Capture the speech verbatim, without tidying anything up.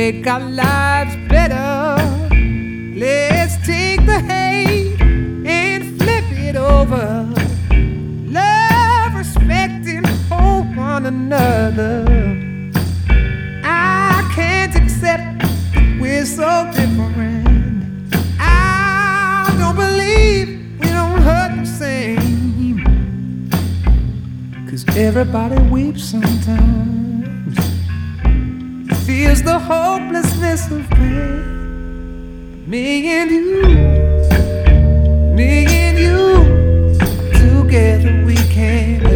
make our lives better. Let's take the hate and flip it over. Love, respect, and hope one another. I can't accept that we're so different. I don't believe we don't hurt the same. 'Cause everybody weeps sometimes, feels the hopelessness of pain. Me and you, me and you, together we can